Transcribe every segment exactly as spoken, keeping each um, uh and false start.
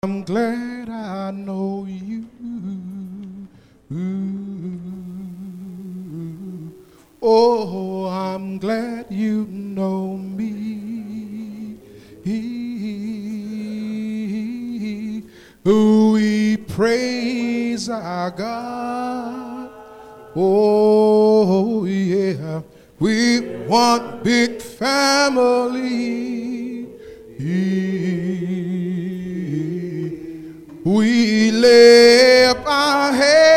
I'm glad I know you. Oh, I'm glad you know me. We praise our God. Oh, yeah. We want big family. We lift our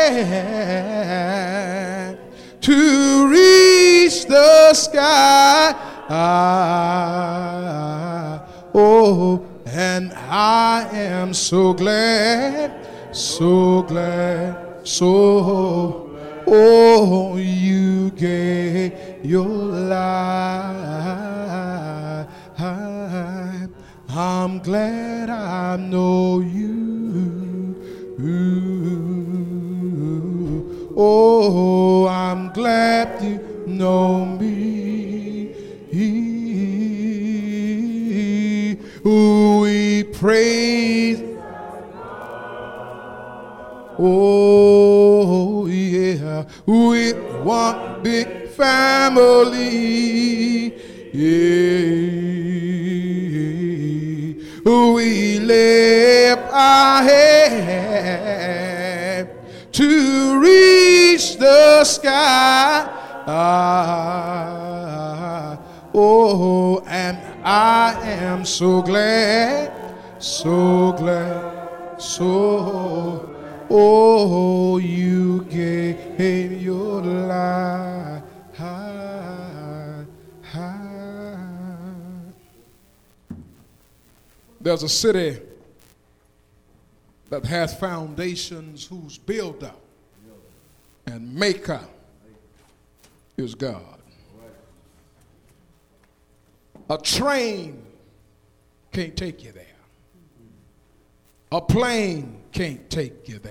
hand to reach the sky. Ah, oh, and I am so glad, so glad, so, oh, you gave your life. I'm glad I know you. Oh, I'm glad you know me. We praise. Oh, yeah. We want big family. Yeah. We lift our hand to reach the sky. Ah, oh, and I am so glad, so glad, so, oh, you gave your life. There's a city that has foundations whose builder and maker is God. A train can't take you there. A plane can't take you there.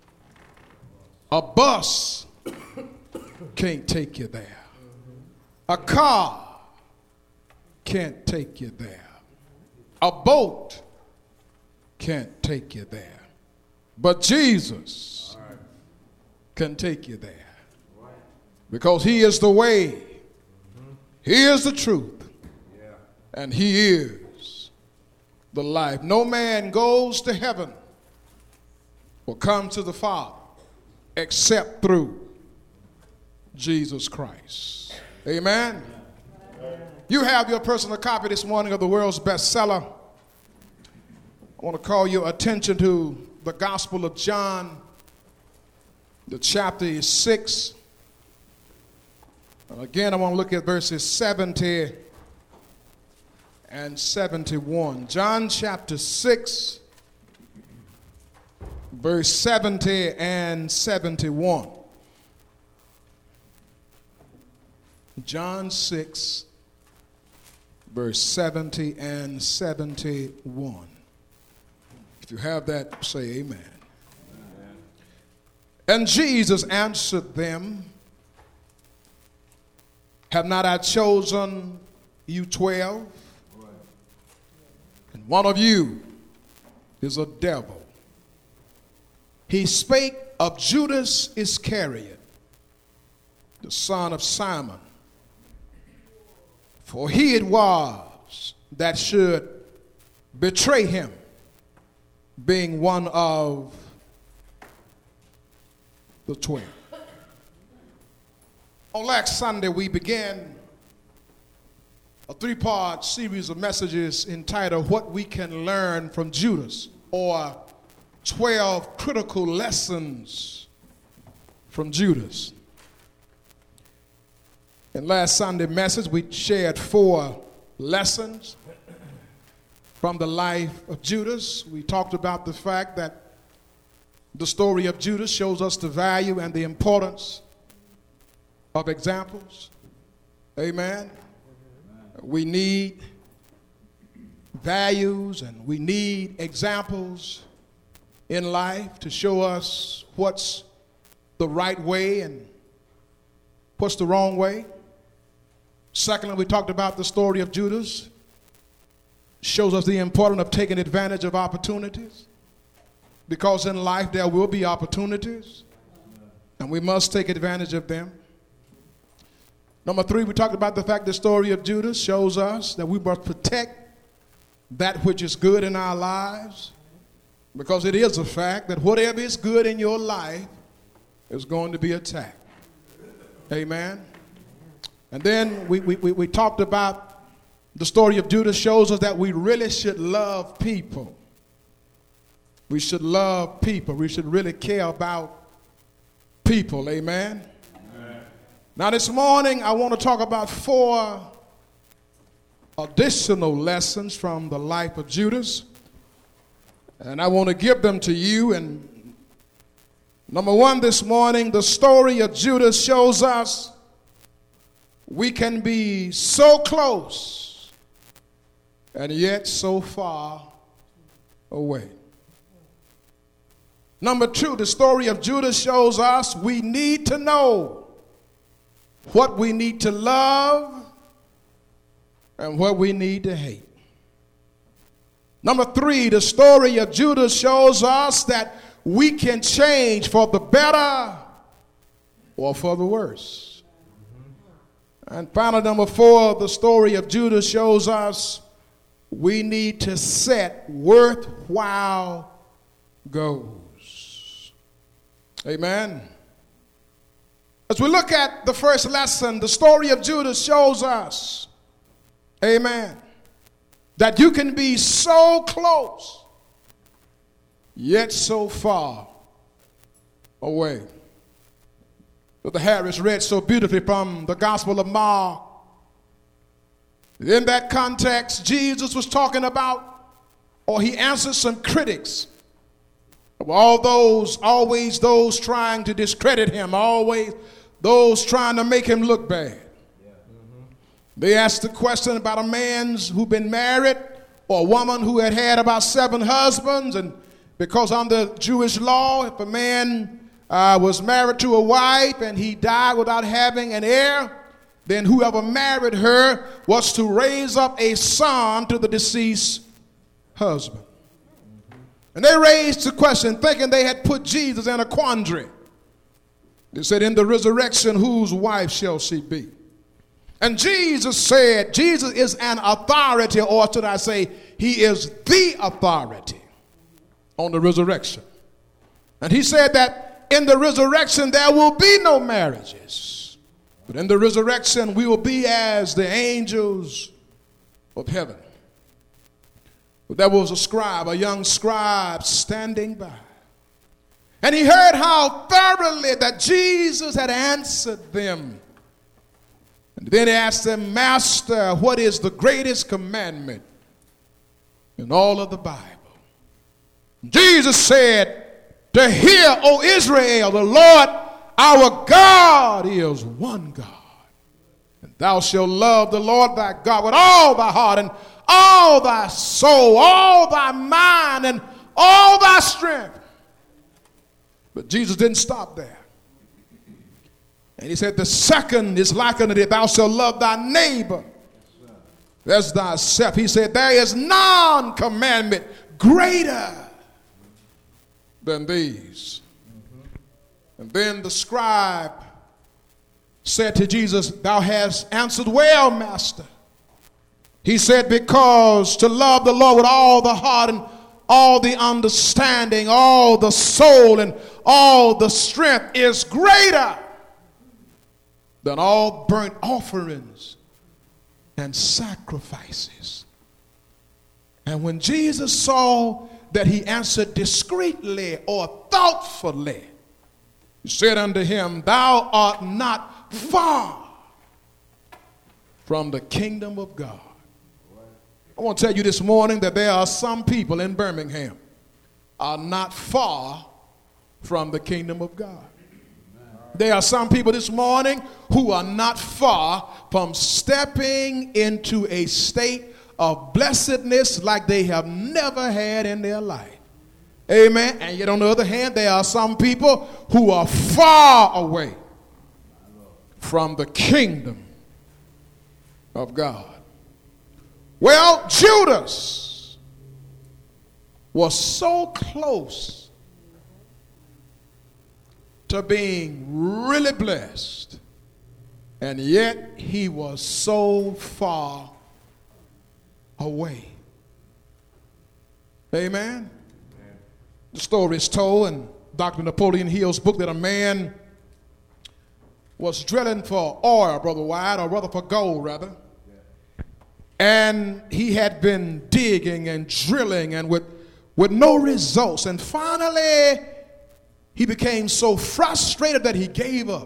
A bus can't take you there. A car can't take you there. A boat can't take you there. But Jesus can take you there. Because he is the way, he is the truth, and he is the life. No man goes to heaven or come to the Father except through Jesus Christ. Amen. You have your personal copy this morning of the world's bestseller. I want to call your attention to the Gospel of John. The chapter is six. And again, I want to look at verses seventy and seventy-one. John chapter six, verse seventy and seventy-one. John six, verse seventy and seventy-one. If you have that, say amen. Amen. And Jesus answered them, have not I chosen you twelve? Right. And one of you is a devil. He spake of Judas Iscariot, the son of Simon. For he it was that should betray him, being one of the twelve. On last Sunday, we began a three-part series of messages entitled What We Can Learn from Judas, or twelve Critical Lessons from Judas. In last Sunday's message, we shared four lessons from the life of Judas. We talked about the fact that the story of Judas shows us the value and the importance of examples. Amen. We need values and we need examples in life to show us what's the right way and what's the wrong way. Secondly, we talked about the story of Judas. Shows us the importance of taking advantage of opportunities. because in life there will be opportunities, and we must take advantage of them. Number three, we talked about the fact the story of Judas shows us that we must protect that which is good in our lives, because it is a fact that whatever is good in your life is going to be attacked. Amen. And then we, we, we, we talked about the story of Judas shows us that we really should love people. We should love people. We should really care about people. Amen. Amen. Now this morning I want to talk about four additional lessons from the life of Judas. And I want to give them to you. And number one this morning, the story of Judas shows us we can be so close and yet so far away. Number two, the story of Judas shows us we need to know what we need to love and what we need to hate. Number three, the story of Judas shows us that we can change for the better or for the worse. And finally, number four, the story of Judas shows us we need to set worthwhile goals. Amen. As we look at the first lesson, the story of Judas shows us, amen, that you can be so close, yet so far away. Brother Harris read so beautifully from the Gospel of Mark. In that context, Jesus was talking about, or he answered some critics of all those, always those trying to discredit him, always those trying to make him look bad. Yeah. Mm-hmm. They asked the question about a man who'd been married, or a woman who had had about seven husbands, and because under Jewish law, if a man uh, was married to a wife and he died without having an heir, then whoever married her was to raise up a son to the deceased husband. And they raised the question, thinking they had put Jesus in a quandary. They said, in the resurrection, whose wife shall she be? And Jesus said, Jesus is an authority, or should I say, he is the authority on the resurrection. And he said that in the resurrection there will be no marriages. But in the resurrection we will be as the angels of heaven. But there was a scribe, a young scribe standing by. And he heard how thoroughly that Jesus had answered them. And then he asked them, Master, what is the greatest commandment in all of the Bible? Jesus said, to hear, O Israel, the Lord our God is one God. And thou shalt love the Lord thy God with all thy heart and all thy soul, all thy mind, and all thy strength. But Jesus didn't stop there. And he said, the second is like unto thee, thou shalt love thy neighbor as thyself. He said, there is none commandment greater than these. Mm-hmm. And then the scribe said to Jesus, thou hast answered well, Master. He said, because to love the Lord with all the heart and all the understanding, all the soul and all the strength is greater than all burnt offerings and sacrifices. And when Jesus saw that he answered discreetly or thoughtfully, he said unto him, thou art not far from the kingdom of God. I want to tell you this morning that there are some people in Birmingham are not far from the kingdom of God. There are some people this morning who are not far from stepping into a state of blessedness like they have never had in their life. Amen. And yet on the other hand, there are some people who are far away from the kingdom of God. Well, Judas was so close to being really blessed, and yet he was so far away. Amen? Amen. The story is told in Doctor Napoleon Hill's book that a man was drilling for oil, Brother White, or rather for gold, rather. Yeah. And he had been digging and drilling and with, with no results. And finally, he became so frustrated that he gave up.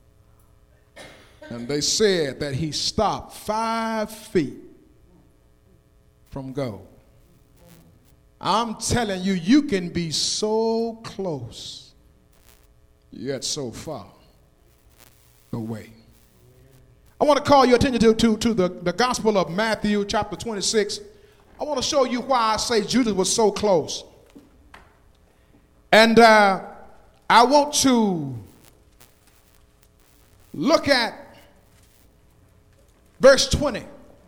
And they said that he stopped five feet from gold. I'm telling you, you can be so close, yet so far away. I want to call your attention to, to, to the, the Gospel of Matthew, chapter twenty-six. I want to show you why I say Judas was so close. And uh, I want to look at verse twenty.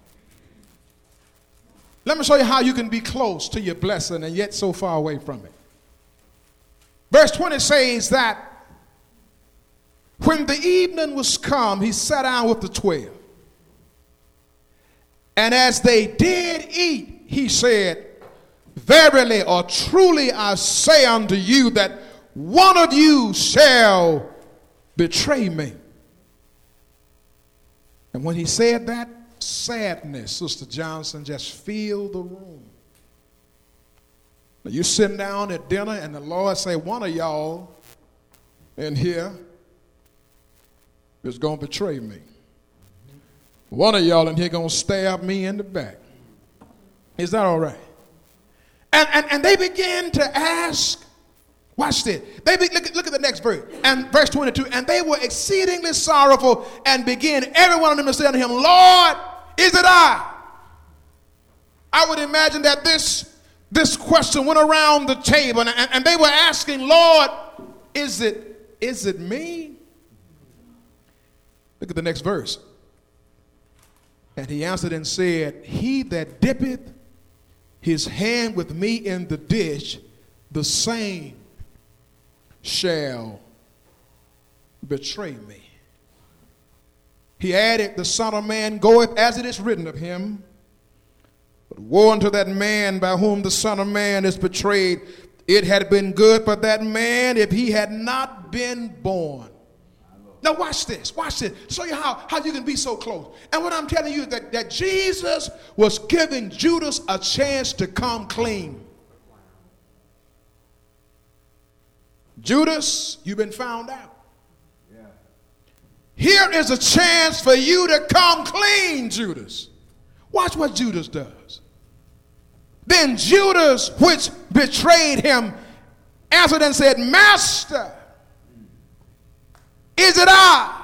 Let me show you how you can be close to your blessing and yet so far away from it. Verse twenty says that when the evening was come, he sat down with the twelve. And as they did eat, he said, verily or truly I say unto you that one of you shall betray me. And when he said that, sadness, Sister Johnson, just filled the room. Now, you're sitting down at dinner and the Lord say, one of y'all in here is going to betray me. One of y'all in here going to stab me in the back. Is that all right? And, and, and they began to ask, watch this. They be, look, look at the next verse. And verse twenty-two, and they were exceedingly sorrowful and began every one of them to say unto him, Lord, is it I? I would imagine that this, this question went around the table and, and they were asking, Lord, is it, is it me? Look at the next verse. And he answered and said, he that dippeth his hand with me in the dish, the same shall betray me. He added, the Son of Man goeth as it is written of him. But woe unto that man by whom the Son of Man is betrayed. It had been good for that man if he had not been born. Now watch this, watch this. Show you how, how you can be so close. And what I'm telling you is that, that Jesus was giving Judas a chance to come clean. Judas, you've been found out. Yeah. Here is a chance for you to come clean, Judas. Watch what Judas does. Then Judas, which betrayed him, answered and said, Master, is it I?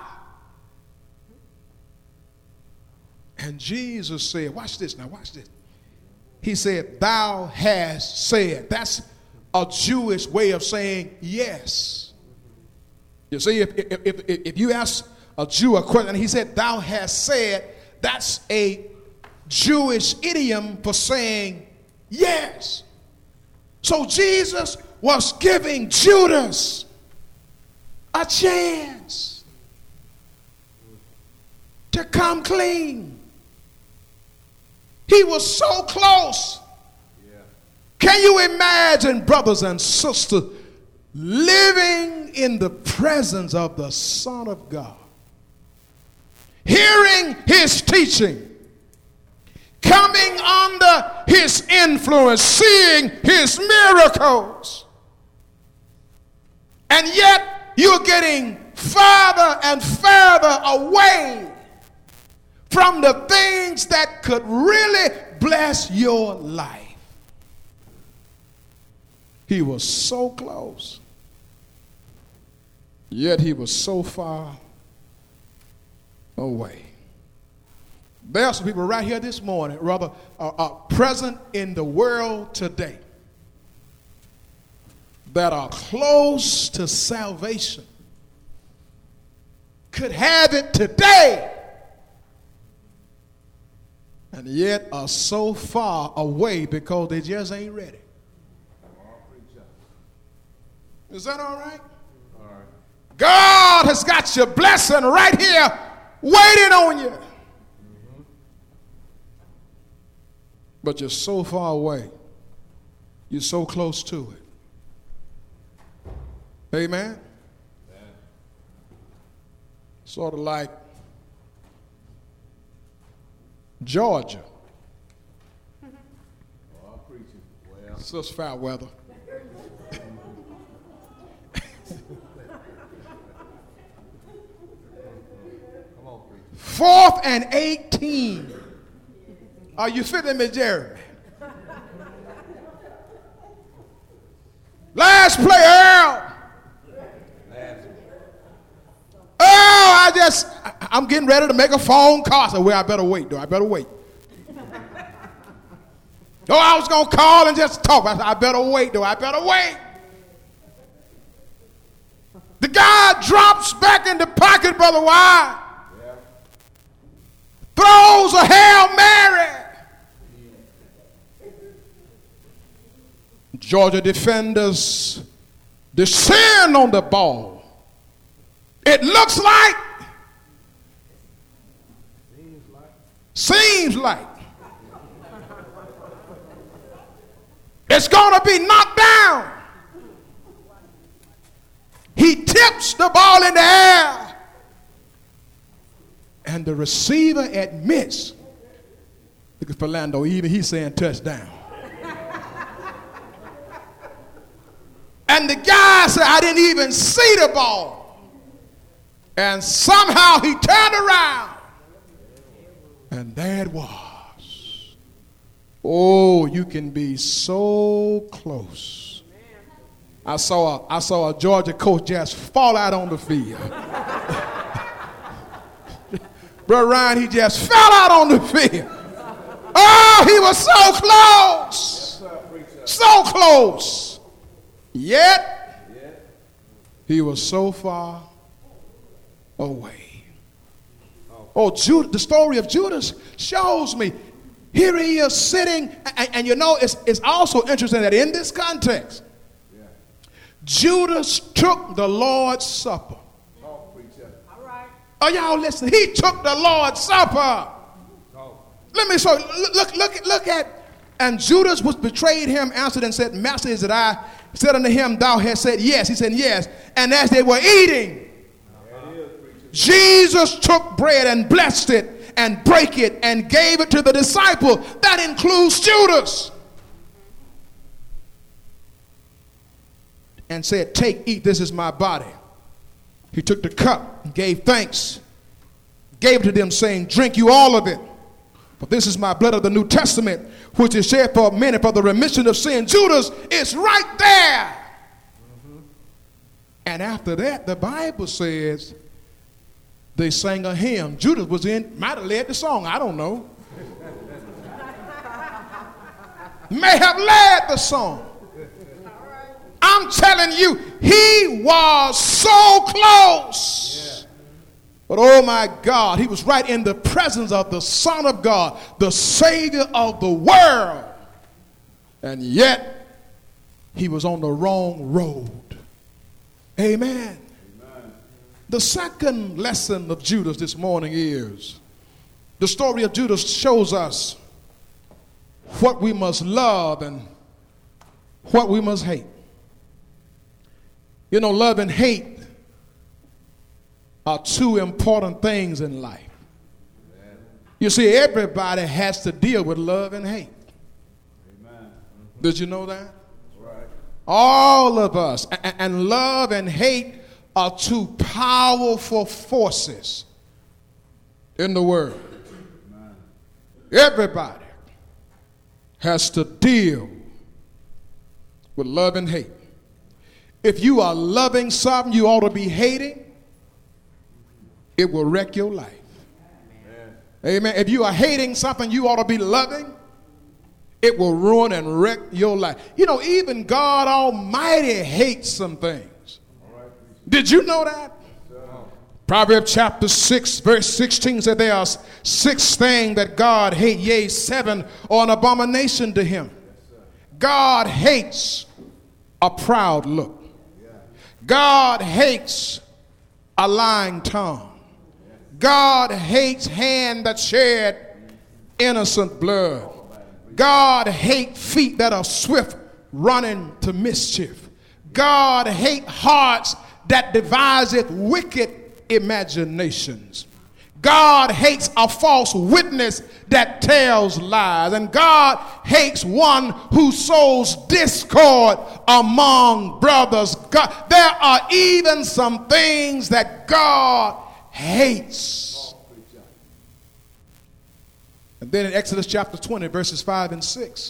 And Jesus said, watch this now, watch this. He said, thou hast said. That's a Jewish way of saying yes. You see, if, if, if, if you ask a Jew a question and he said, thou hast said, that's a Jewish idiom for saying yes. So Jesus was giving Judas a chance to come clean. He was so close. Yeah. Can you imagine, brothers and sisters, living in the presence of the Son of God, hearing his teaching, coming under his influence, seeing his miracles, and yet you're getting further and further away from the things that could really bless your life. He was so close, yet he was so far away. There are some people right here this morning, rather, are, are present in the world today that are close to salvation, could have it today, and yet are so far away because they just ain't ready. Is that all right? All right. God has got your blessing right here waiting on you. But you're so far away. You're so close to it. Amen? Sort of like Georgia. Well, such foul weather. Fourth and eighteen. Are you feeling me, Jeremy? Last play, Earl. Oh, I just, I'm getting ready to make a phone call. So, well, I better wait, though. I better wait. Oh, I was going to call and just talk. I said, I better wait, though. I better wait. The guy drops back in the pocket, Brother Wyatt. Yeah. Throws a Hail Mary. Georgia defenders descend on the ball. It looks like, seems like, seems like it's going to be knocked down. He tips the ball in the air, and the receiver admits, look at Philando, even he's saying touchdown. And the guy said, I didn't even see the ball. And somehow he turned around. And there it was. Oh, you can be so close. I saw a, I saw a Georgia coach just fall out on the field. Brother Ryan, he just fell out on the field. Oh, he was so close. So close. Yet, he was so far away. Oh, Judas, the story of Judas shows me. Here he is sitting, and, and you know, it's, it's also interesting that in this context, yeah. Judas took the Lord's Supper. Oh, all right. Oh, y'all listen. He took the Lord's Supper. Oh. Let me show you. Look, look, look at, and Judas was betrayed him, answered and said, Master, is it I? Said unto him, thou hast said yes. He said yes. And as they were eating, uh-huh. Jesus took bread and blessed it and brake it and gave it to the disciple. That includes Judas. And said, take, eat, this is my body. He took the cup and gave thanks, gave it to them, saying, drink you all of it. For this is my blood of the New Testament, which is shed for many for the remission of sin. Judas is right there. Mm-hmm. And after that, the Bible says they sang a hymn. Judas was in, might have led the song, I don't know. May have led the song. I'm telling you, he was so close. Yeah. But oh my God, he was right in the presence of the Son of God, the Savior of the world. And yet, he was on the wrong road. Amen. Amen. The second lesson of Judas this morning is, the story of Judas shows us what we must love and what we must hate. You know, love and hate are two important things in life. Amen. You see, everybody has to deal with love and hate. Amen. Did you know that? That's right. All of us. And, and love and hate are two powerful forces in the world. Amen. Everybody has to deal with love and hate. If you are loving something you ought to be hating, it will wreck your life. Amen. Amen. If you are hating something you ought to be loving, it will ruin and wreck your life. You know, even God Almighty hates some things. Right. Did you know that? So. Proverbs chapter six, verse sixteen said there are six things that God hates, yea, seven are an abomination to him. Yes, God hates a proud look. Yeah. God hates a lying tongue. God hates hand that shed innocent blood. God hates feet that are swift running to mischief. God hates hearts that deviseth wicked imaginations. God hates a false witness that tells lies. And God hates one who sows discord among brothers. God, there are even some things that God hates. And then in Exodus chapter twenty, verses five and six,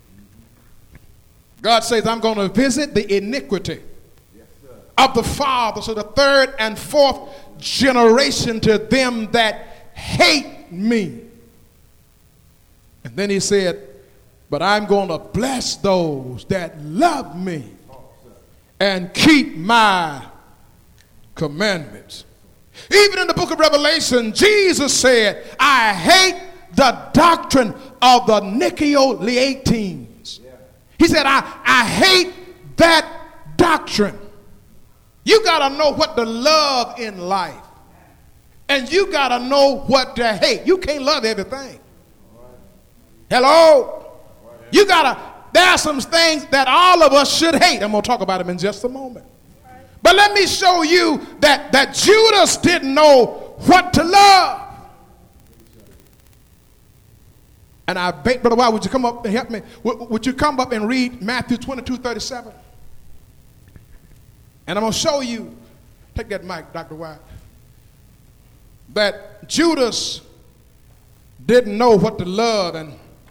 God says, I'm going to visit the iniquity of the father, so the third and fourth generation to them that hate me. And then he said, but I'm going to bless those that love me and keep my commandments. Even in the book of Revelation, Jesus said, I hate the doctrine of the Nicolaitans. He said, I, I hate that doctrine. You got to know what to love in life. And you got to know what to hate. You can't love everything. Hello? You got to, there are some things that all of us should hate. I'm going to talk about them in just a moment. But let me show you that, that Judas didn't know what to love. And I beg, Brother White, would you come up and help me? Would, would you come up and read Matthew twenty-two thirty-seven? And I'm going to show you, take that mic, Doctor White, that Judas didn't know what to love, and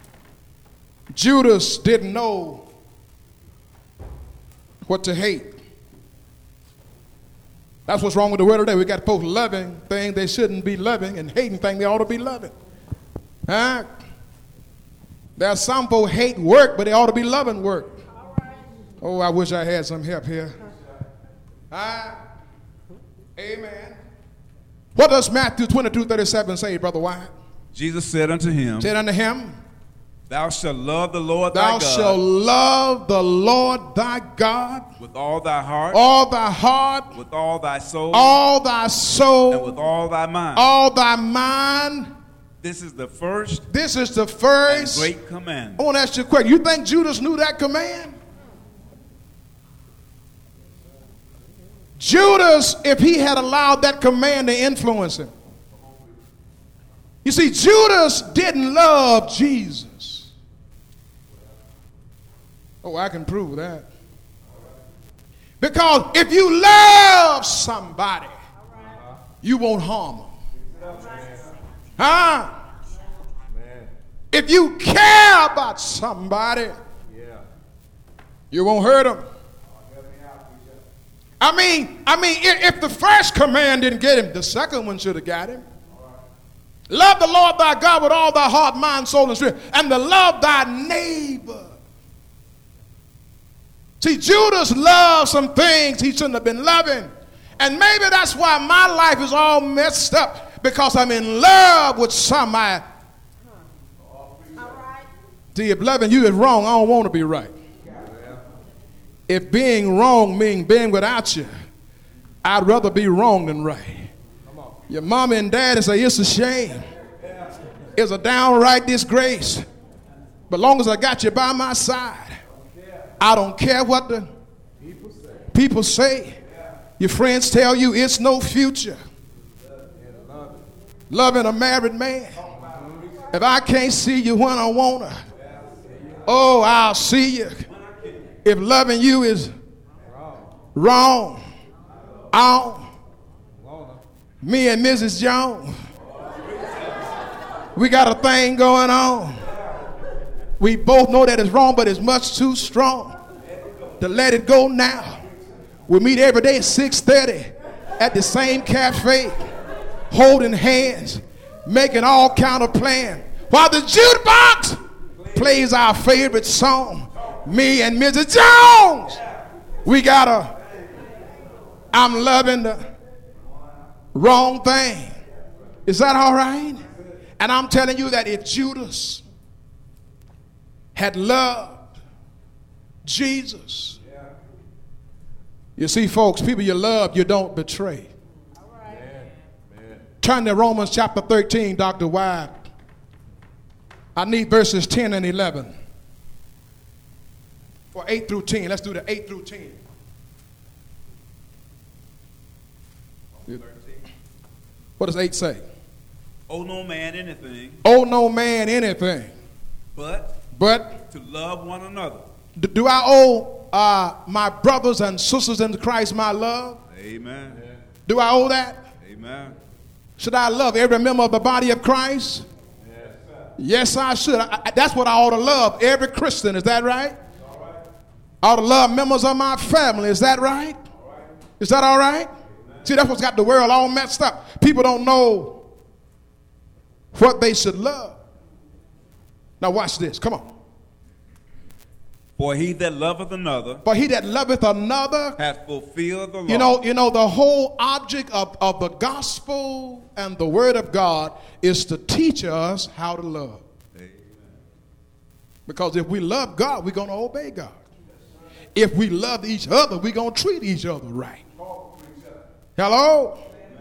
Judas didn't know what to hate. That's what's wrong with the world today. We got folks loving things they shouldn't be loving and hating things they ought to be loving. Huh? There are some folks hate work, but they ought to be loving work. Oh, I wish I had some help here. Ah, amen. What does Matthew twenty-two thirty-seven say, Brother White? Jesus said unto him, said unto him, Thou shalt love the Lord Thou thy God. Thou shalt love the Lord thy God with all thy heart, all thy heart, with all thy soul, all thy soul, and with all thy mind. All thy mind. This is the first. This is the first and great command. I want to ask you a question. You think Judas knew that command? Judas, if he had allowed that command to influence him. You see, Judas didn't love Jesus. Oh, I can prove that. Because if you love somebody, you won't harm them. Huh? If you care about somebody, you won't hurt them. I mean, I mean, if the first command didn't get him, the second one should have got him. Love the Lord thy God with all thy heart, mind, soul, and spirit, and to love thy neighbor. See, Judas loved some things he shouldn't have been loving. And maybe that's why my life is all messed up, because I'm in love with somebody. All right. See, if loving you is wrong, I don't want to be right. If being wrong means being without you, I'd rather be wrong than right. Your mama and daddy say it's a shame. It's a downright disgrace. But long as I got you by my side, I don't care what the people say. Your friends tell you it's no future. Loving a married man. If I can't see you when I want to, oh, I'll see you. If loving you is wrong, out. Me and Missus Jones, we got a thing going on. We both know that it's wrong, but it's much too strong to let it go now. We meet every day at six thirty at the same cafe, holding hands, making all kind of plans, while the jukebox plays our favorite song. Me and Missus Jones, we got a, I'm loving the wrong thing. Is that all right? And I'm telling you that if Judas had loved Jesus, you see, folks, people you love, you don't betray. Turn to Romans chapter thirteen, Doctor White. I need verses ten and eleven. Or eight through ten. Let's do the eight through ten. What does eight say? Owe no man anything, Owe no man anything, but but to love one another. do, do I owe uh, my brothers and sisters in Christ my love? Amen. Do I owe that? Amen. Should I love every member of the body of Christ? Yes, yes I should. I, I, that's what I ought to love, every Christian. Is that right? All right. I ought to love members of my family. Is that right? All right. Is that all right? Amen. See, that's what's got the world all messed up. People don't know what they should love. Now watch this. Come on. For he that loveth another For he that loveth another hath fulfilled the law. You know, you know, the whole object of, of the gospel and the word of God is to teach us how to love. Amen. Because if we love God, we're going to obey God. If we love each other, we're going to treat each other right. Hello?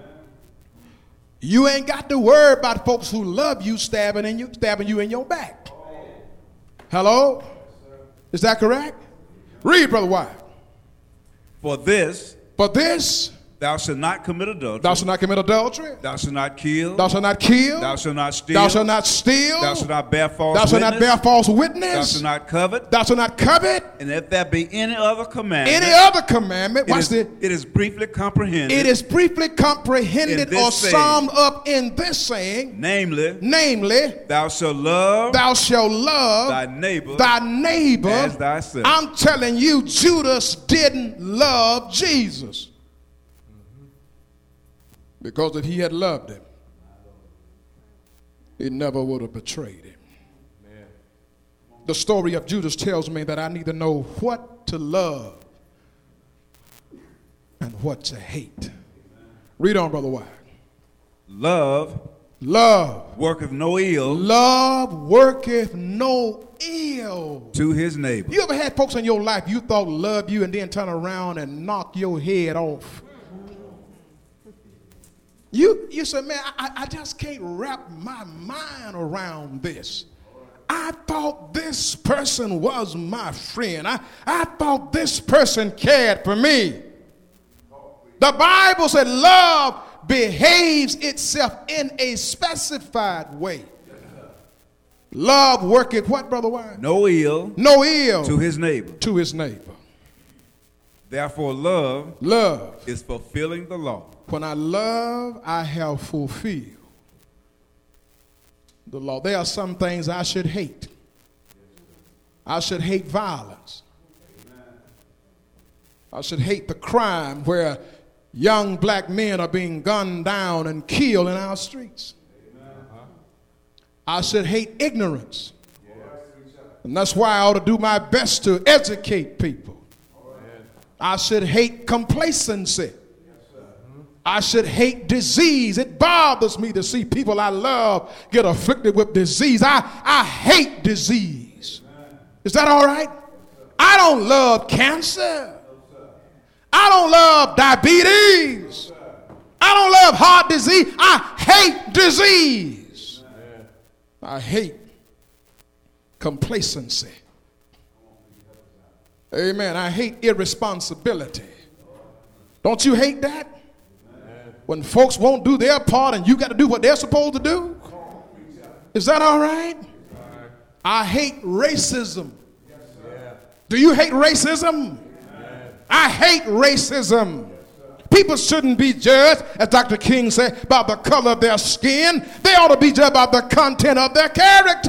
You ain't got to worry about folks who love you stabbing in you, stabbing you in your back. Hello? Is that correct? Read, Brother White. For this, For this, thou shalt not commit adultery. thou shalt not commit adultery. Thou shalt not kill. Thou shalt not kill. Thou shalt not steal. Thou shalt not steal. Thou shalt not bear false Thou shalt not witness. bear false Thou witness. shalt not covet. Thou shalt not covet. And if there be any other commandment, Any other commandment, it watch is, this. it is briefly comprehended. It is briefly comprehended In this or saying. summed up in this saying, namely, namely, thou shalt love thou shalt love thy neighbor thy neighbor as thyself. I'm telling you, Judas didn't love Jesus. Because if he had loved him, he never would have betrayed him. Amen. The story of Judas tells me that I need to know what to love and what to hate. Read on, Brother White. Love Love. worketh no ill Love worketh no ill. to his neighbor. You ever had folks in your life you thought loved you and then turn around and knock your head off? You, you said, man, I, I just can't wrap my mind around this. I thought this person was my friend. I, I thought this person cared for me. The Bible said love behaves itself in a specified way. Love worketh what, Brother Wine? No ill No ill to his neighbor. to his neighbor. Therefore, love Love. is fulfilling the law. When I love, I have fulfilled the law. There are some things I should hate. I should hate violence. I should hate the crime where young black men are being gunned down and killed in our streets. I should hate ignorance. And that's why I ought to do my best to educate people. I should hate complacency. I should hate disease. It bothers me to see people I love get afflicted with disease. I, I hate disease. Is that all right? I don't love cancer. I don't love diabetes. I don't love heart disease. I hate disease. I hate complacency. Amen. I hate irresponsibility. Don't you hate that? When folks won't do their part and you got to do what they're supposed to do? Is that all right? I hate racism. Do you hate racism? I hate racism. People shouldn't be judged, as Doctor King said, by the color of their skin. They ought to be judged by the content of their character.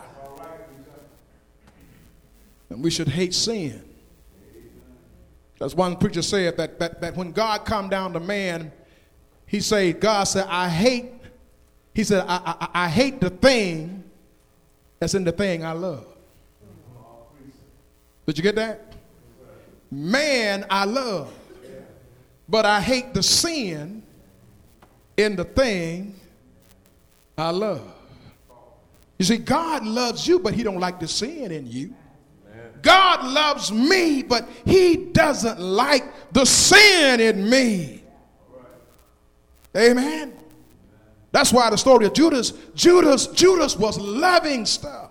And we should hate sin. As one preacher said, that, that, that when God come down to man, he said, God said, I hate, he said, I, I, I hate the thing that's in the thing I love. Did you get that? Man I love, but I hate the sin in the thing I love. You see, God loves you, but he don't like the sin in you. God loves me, but he doesn't like the sin in me. Amen. That's why the story of Judas, Judas, Judas was loving stuff.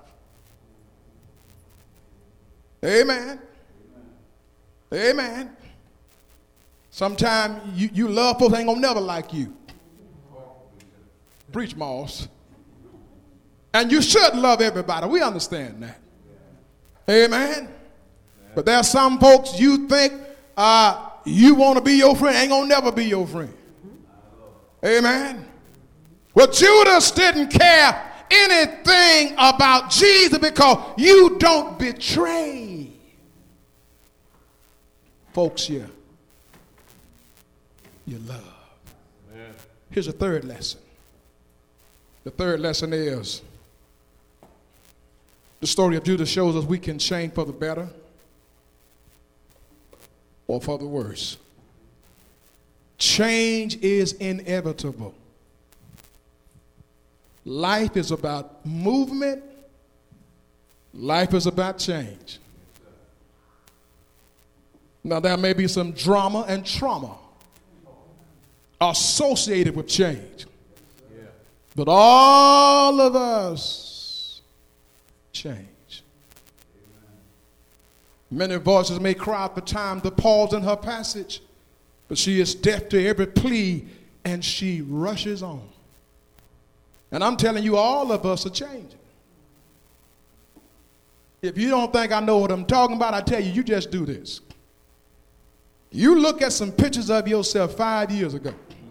Amen. Amen. Sometimes you, you love folks ain't gonna never like you. Preach, Moss. And you should love everybody. We understand that. Amen. But there are some folks you think uh, you want to be your friend, ain't gonna never be your friend. Amen. Well, Judas didn't care anything about Jesus because you don't betray folks you, you love. Amen. Here's a third lesson. The third lesson is the story of Judas shows us we can change for the better or for the worse. Change is inevitable. Life is about movement. Life is about change. Now, there may be some drama and trauma associated with change. But all of us change. Many voices may cry out the time to pause in her passage, but she is deaf to every plea and she rushes on. And I'm telling you, all of us are changing. If you don't think I know what I'm talking about, I tell you, you just do this. You look at some pictures of yourself five years ago.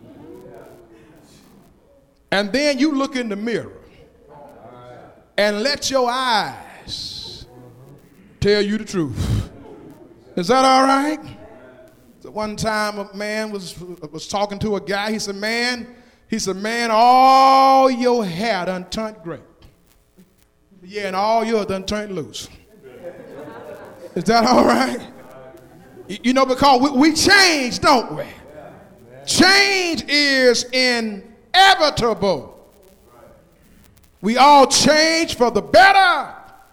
And then you look in the mirror and let your eyes tell you the truth. Is that all right? So one time a man was, was talking to a guy. He said, man, he said, man, all your hair done turned gray. Yeah, and all yours done turned loose. Is that all right? You know, because we, we change, don't we? Change is inevitable. We all change for the better,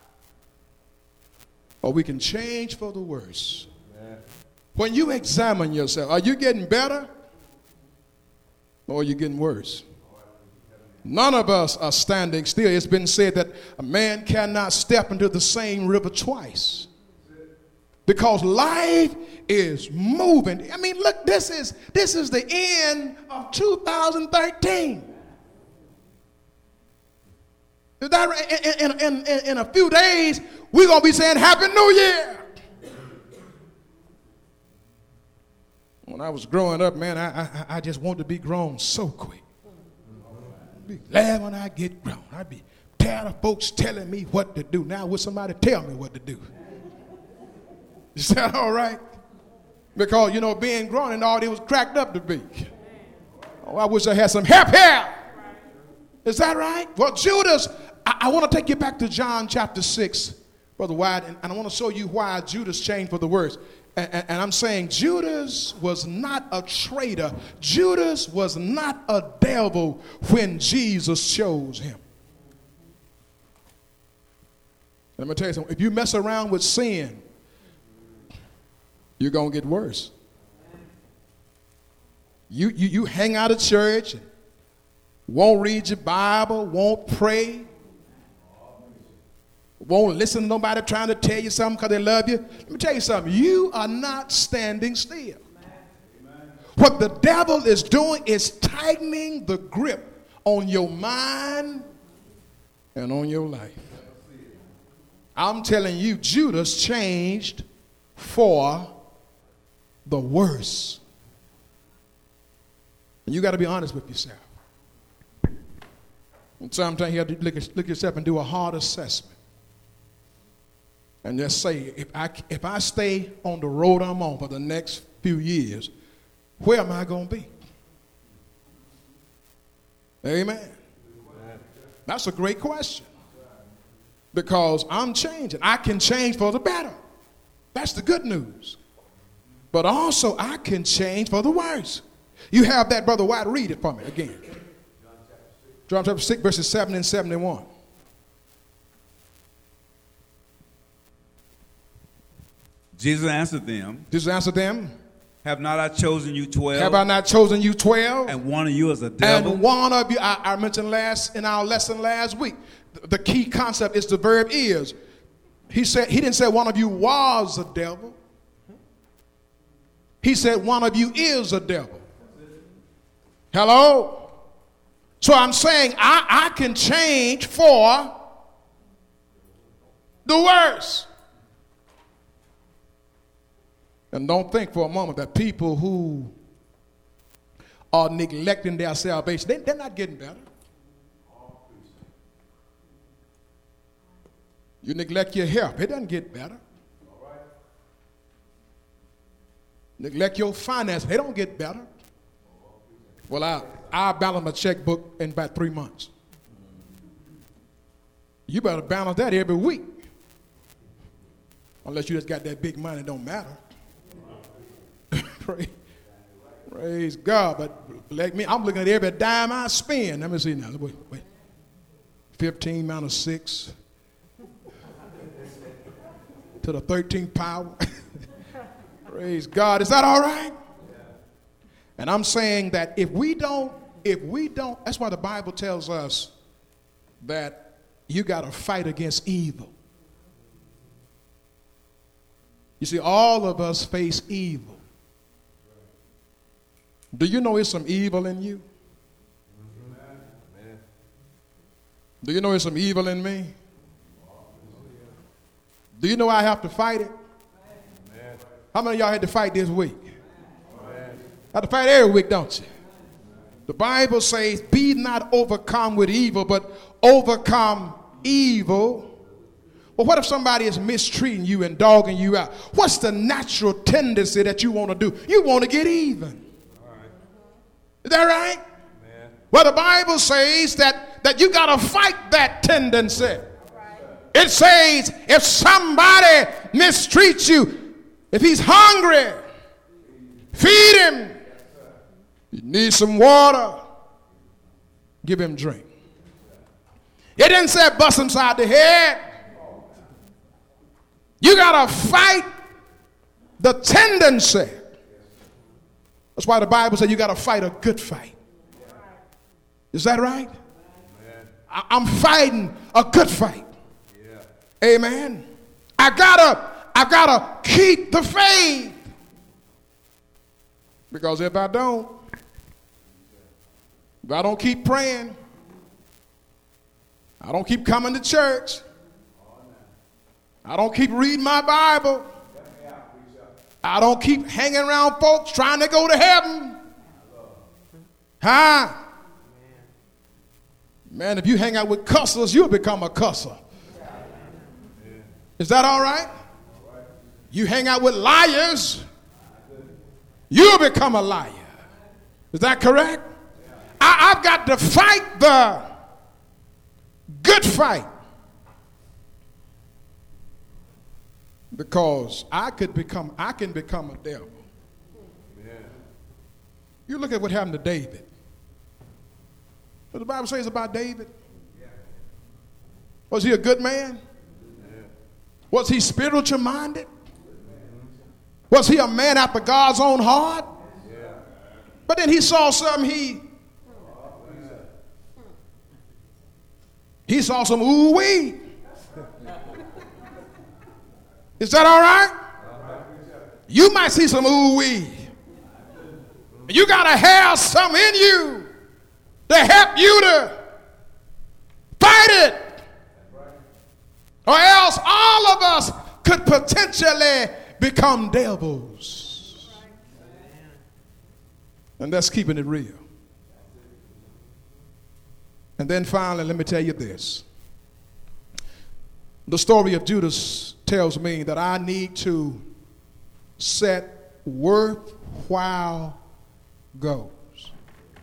or we can change for the worse. When you examine yourself, are you getting better or are you getting worse? None of us are standing still. It's been said that a man cannot step into the same river twice because life is moving. I mean, look, this is this is the end of two thousand thirteen. Is that right? In, in, in, in a few days, we're going to be saying Happy New Year. When I was growing up, man, I, I, I just wanted to be grown so quick. I'd be glad when I get grown. I'd be tired of folks telling me what to do. Now, would somebody tell me what to do? Is that all right? Because, you know, being grown and all it was cracked up to be. Oh, I wish I had some hair hair. Is that right? Well, Judas, I, I want to take you back to John chapter six, Brother White, and, and I want to show you why Judas changed for the worse. And, and, and I'm saying Judas was not a traitor. Judas was not a devil when Jesus chose him. Let me tell you something. If you mess around with sin, you're going to get worse. You, you, you hang out at church, and won't read your Bible, won't pray, won't listen to nobody trying to tell you something because they love you. Let me tell you something. You are not standing still. Amen. What the devil is doing is tightening the grip on your mind and on your life. I'm telling you, Judas changed for the worse. And you got to be honest with yourself. And sometimes you have to look at, look at yourself and do a hard assessment. And just say, if I, if I stay on the road I'm on for the next few years, where am I going to be? Amen. That's a great question. Because I'm changing. I can change for the better. That's the good news. But also, I can change for the worse. You have that, Brother White. Read it for me again. John chapter six, verses seven and seventy-one. Jesus answered them. Jesus answered them. Have not I chosen you twelve? Have I not chosen you twelve? And one of you is a devil? And one of you, I, I mentioned last in our lesson last week, the, the key concept is the verb is. He said, he didn't say one of you was a devil. He said one of you is a devil. Hello? So I'm saying I, I can change for the worse. And don't think for a moment that people who are neglecting their salvation, they, they're not getting better. You neglect your health, it doesn't get better. Neglect your finances, they don't get better. Well, I, I'll balance my checkbook in about three months. You better balance that every week. Unless you just got that big money, it don't matter. praise, praise God. But like me, I'm looking at every dime I spend. Let me see now. Wait, wait. fifteen minus six to the thirteenth power. Praise God. Is that all right? And I'm saying that if we don't, if we don't, that's why the Bible tells us that you got to fight against evil. You see, all of us face evil. Do you know there's some evil in you? Amen. Do you know there's some evil in me? Do you know I have to fight it? Amen. How many of y'all had to fight this week? Amen. I have to fight every week, don't you? The Bible says, be not overcome with evil, but overcome evil. Well, what if somebody is mistreating you and dogging you out? What's the natural tendency that you want to do? You want to get even. All right. Is that right? Amen. Well, the Bible says that, that you got to fight that tendency. Right. It says if somebody mistreats you, if he's hungry, feed him. You need some water, give him drink. It didn't say bust him side the head. You got to fight the tendency. That's why the Bible says you got to fight a good fight. Is that right? I, I'm fighting a good fight. Yeah. Amen. I gotta, I gotta keep the faith. Because if I don't, if I don't keep praying, I don't keep coming to church, I don't keep reading my Bible, I don't keep hanging around folks trying to go to heaven. Huh? Man, if you hang out with cussers, you'll become a cusser. Is that all right? You hang out with liars, you'll become a liar. Is that correct? I, I've got to fight the good fight. Because I could become, I can become a devil. Yeah. You look at what happened to David. What the Bible says about David? Yeah. Was he a good man? Yeah. Was he spiritual minded? Was he a man after God's own heart? Yeah. But then he saw something he he saw some ooh-wee. Is that all right? You might see some ooh-wee. You got to have some in you to help you to fight it. Or else all of us could potentially become devils. And that's keeping it real. And then finally, let me tell you this. The story of Judas tells me that I need to set worthwhile goals.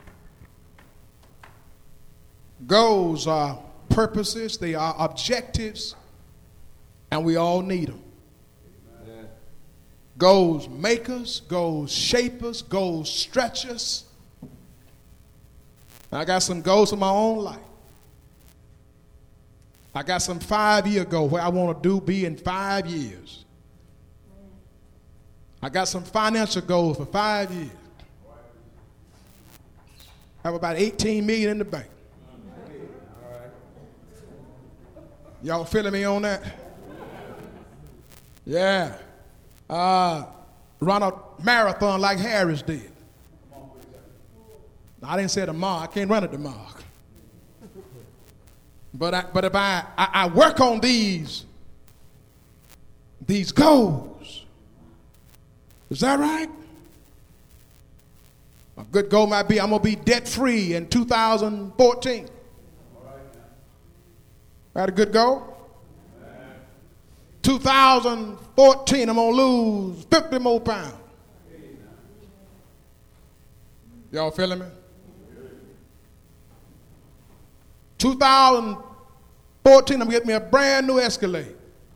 Goals are purposes, they are objectives, and we all need them. Amen. Goals make us, goals shape us, goals stretch us. I got some goals in my own life. I got some five-year goals where I want to do be in five years. I got some financial goals for five years. I have about eighteen million in the bank. Y'all feeling me on that? Yeah. Uh, run a marathon like Harris did. I didn't say tomorrow. I can't run it tomorrow. But I, but if I, I, I work on these, these goals, is that right? A good goal might be I'm going to be debt-free in two thousand fourteen. That a good goal? two thousand fourteen, I'm going to lose fifty more pounds. Y'all feeling me? two thousand fourteen, I'm going to get me a brand new Escalade.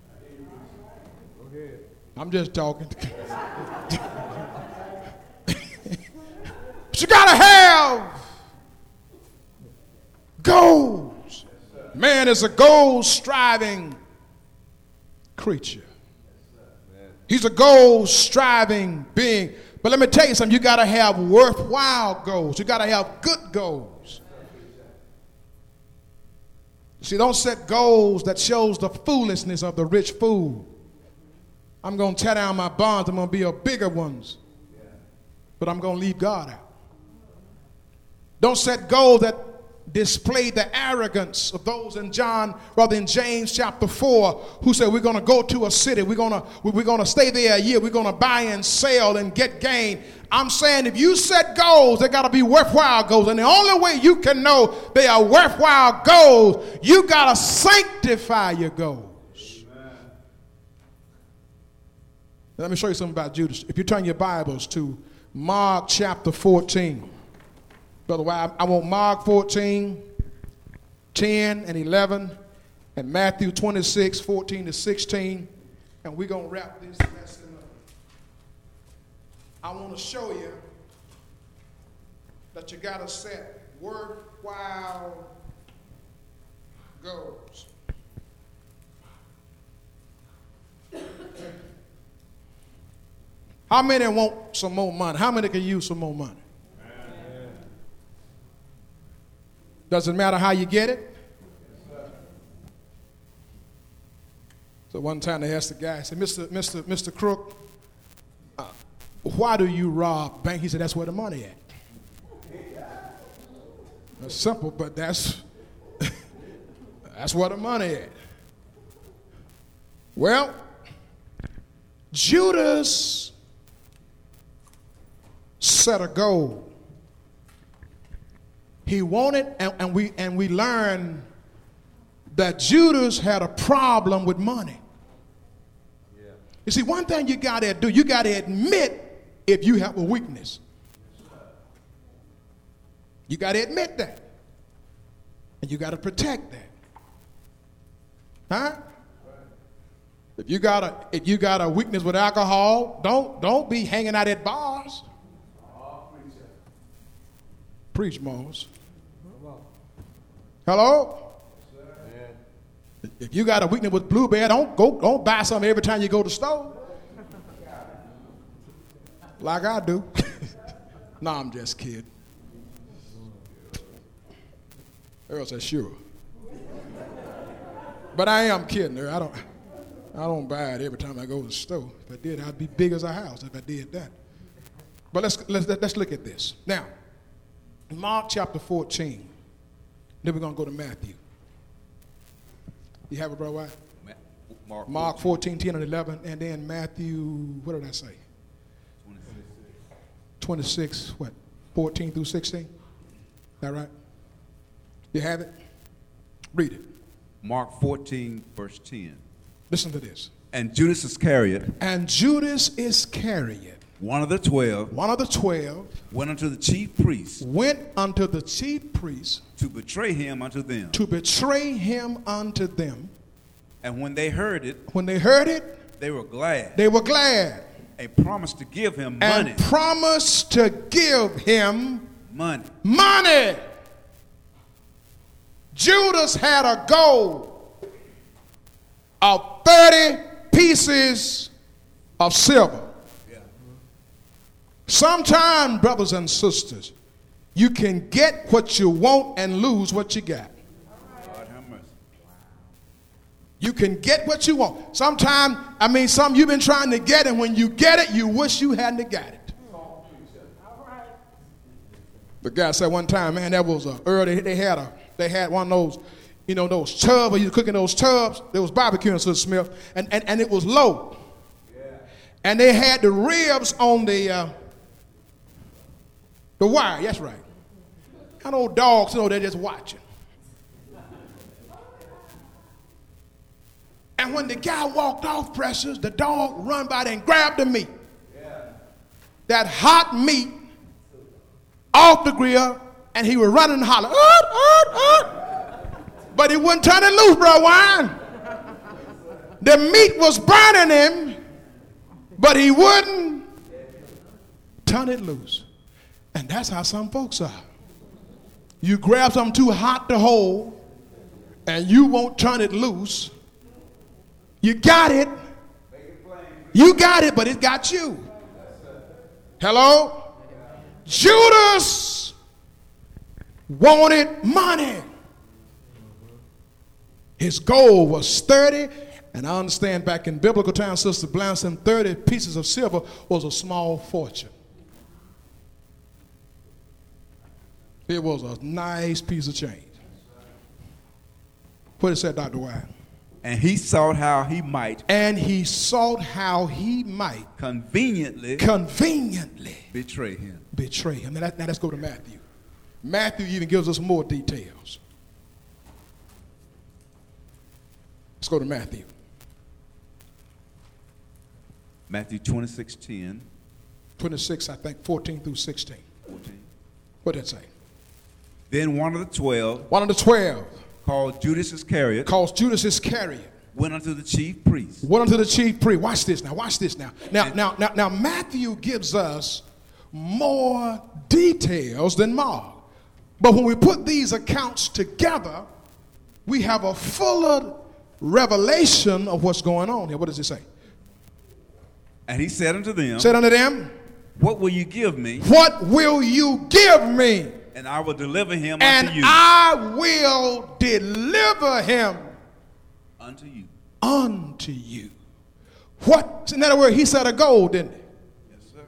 I'm just talking. But you got to have goals. Man is a goal-striving creature. He's a goal-striving being. But let me tell you something. You got to have worthwhile goals. You got to have good goals. See, don't set goals that shows the foolishness of the rich fool. I'm going to tear down my barns. I'm going to build bigger ones. But I'm going to leave God out. Don't set goals that display the arrogance of those in John, rather in James chapter four, who said we're going to go to a city, we're going to we're going to stay there a year, we're going to buy and sell and get gain. I'm saying if you set goals, they got to be worthwhile goals, and the only way you can know they are worthwhile goals, you got to sanctify your goals. Amen. Let me show you something about Judas. If you turn your Bibles to Mark chapter fourteen. Brother, I want Mark fourteen, ten and eleven, and Matthew twenty-six, fourteen to sixteen, and we're going to wrap this lesson up. I want to show you that you got to set worthwhile goals. How many want some more money? How many can use some more money? Doesn't matter how you get it. So one time they asked the guy, said, Mister Mister Mister Crook, uh, why do you rob bank? He said, that's where the money at. That's simple, but that's that's where the money at. Well, Judas set a goal. He wanted, and, and we and we learned that Judas had a problem with money. Yeah. You see, one thing you got to do, you got to admit if you have a weakness. You got to admit that, and you got to protect that. Huh? If you got a if you got a weakness with alcohol, don't don't be hanging out at bars. Preach, Mose. Hello? If you got a weakness with blueberry, don't go don't buy something every time you go to the store. Like I do. No, I'm just kidding. Earl said, sure. But I am kidding her. I don't I don't buy it every time I go to the store. If I did, I'd be big as a house if I did that. But let's let's let's look at this. Now, Mark chapter fourteen. Then we're going to go to Matthew. You have it, Brother White? Mark, Mark fourteen, ten and eleven. And then Matthew, what did I say? twenty-six, what? fourteen through sixteen? Is that right? You have it? Read it. Mark fourteen, verse ten. Listen to this. And Judas Iscariot. And Judas Iscariot. One of the twelve. One of the twelve. Went unto the chief priests. Went unto the chief priests. To betray him unto them. To betray him unto them. And when they heard it. When they heard it. They were glad. They were glad. And promised to give him money. And promised to give him money. Money. Judas had a goal of thirty pieces of silver. Sometimes, brothers and sisters, you can get what you want and lose what you got. God have mercy. You can get what you want. Sometimes, I mean, some you've been trying to get, and when you get it, you wish you hadn't got it. The guy said one time, man, that was a early. They had a, they had one of those, you know, those tubs where you was cooking those tubs. There was barbecue in Sister Smith, and, and, and it was low. Yeah. And they had the ribs on the uh, the wire. That's right. Kind of old dogs, you know, they're just watching. And when the guy walked off, Precious, the dog run by there and grabbed the meat. Yeah. That hot meat off the grill, and he was running and hollering, "Ut, ut, ut." But he wouldn't turn it loose, bro, Wine. The meat was burning him, but he wouldn't turn it loose. And that's how some folks are. You grab something too hot to hold, and you won't turn it loose. You got it. You got it, but it got you. Hello? Judas wanted money. His goal was thirty, and I understand back in biblical times, Sister Blanson, thirty pieces of silver was a small fortune. It was a nice piece of change. What did it say, Doctor White? And he sought how he might. And he sought how he might. Conveniently. Conveniently. Betray him. Betray him. Now, that, now let's go to Matthew. Matthew even gives us more details. Let's go to Matthew. Matthew twenty-six ten. twenty-six, I think, fourteen through sixteen. fourteen. What did it say? Then one of the twelve. One of the twelve. Called Judas Iscariot. Called Judas Iscariot. Went unto the chief priest. Went unto the chief priest. Watch this now. Watch this now. Now, and, now, now, now, Matthew gives us more details than Mark. But when we put these accounts together, we have a fuller revelation of what's going on here. What does it say? And he said unto them. Said unto them. What will you give me? What will you give me? And I will deliver him and unto you. And I will deliver him unto you. Unto you. What? In other words, he said a goal, didn't he? Yes, sir.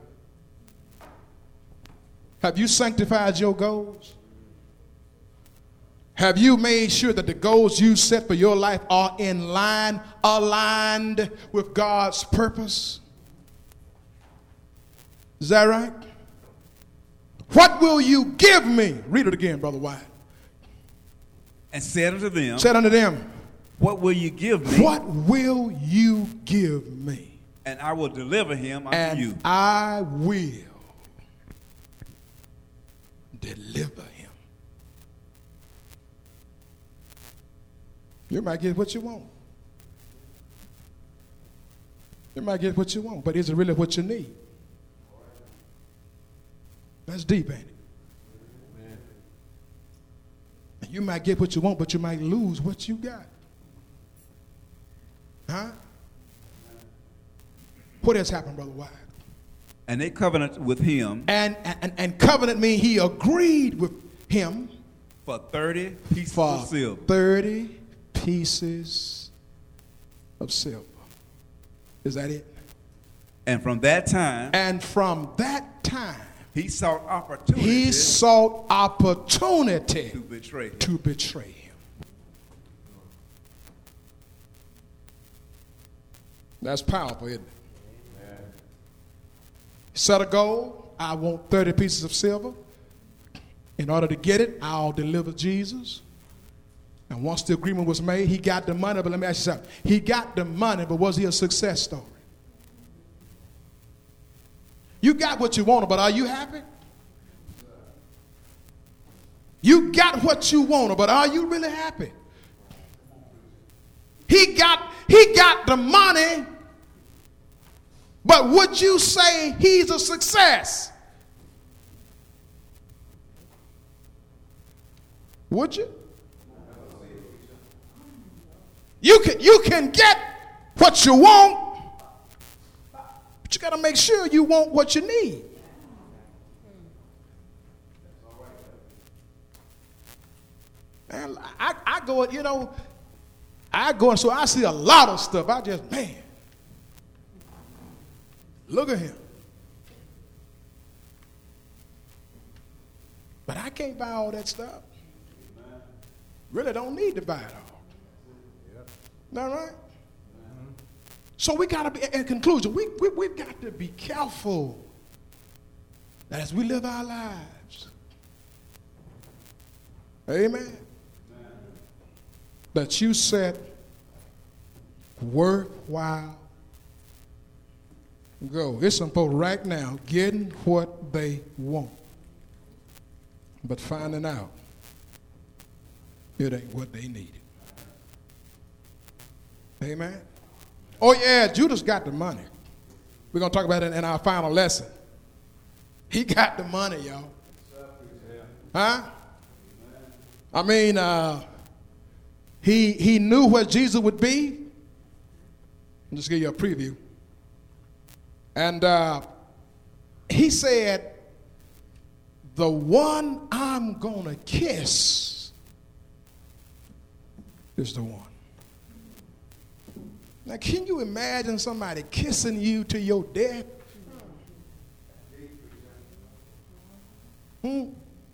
Have you sanctified your goals? Have you made sure that the goals you set for your life are in line, aligned with God's purpose? Is that right? What will you give me? Read it again, Brother White. And said unto them. Said unto them. What will you give me? What will you give me? And I will deliver him unto and you. I will deliver him. You might get what you want. You might get what you want, but is it really what you need? That's deep, ain't it? Amen. You might get what you want, but you might lose what you got. Huh? What has happened, Brother White? And they covenanted with him. And, and, and covenant means he agreed with him. For thirty pieces for of silver. thirty pieces of silver. Is that it? And from that time. And from that time. He sought opportunity. He sought opportunity to betray him. To betray him. That's powerful, isn't it? Amen. Set a goal. I want thirty pieces of silver. In order to get it, I'll deliver Jesus. And once the agreement was made, he got the money. But let me ask you something. He got the money, but was he a success story? You got what you wanted, but are you happy? You got what you wanted, but are you really happy? He got, he got the money, but would you say he's a success? Would you? You can, you can get what you want, but you got to make sure you want what you need. Man, I, I go, you know, I go and so I see a lot of stuff. I just, man, look at him. But I can't buy all that stuff. Really don't need to buy it all. Isn't that right? So we got to be, in conclusion, we, we, we've got to be careful that as we live our lives, amen, amen, that you set worthwhile go. It's some folks right now getting what they want, but finding out it ain't what they needed. Amen. Oh yeah, Judas got the money. We're going to talk about it in our final lesson. He got the money, y'all. Huh? I mean, uh, he, he knew where Jesus would be. I'll just give you a preview. And uh, he said, the one I'm going to kiss is the one. Now, can you imagine somebody kissing you to your death? Hmm?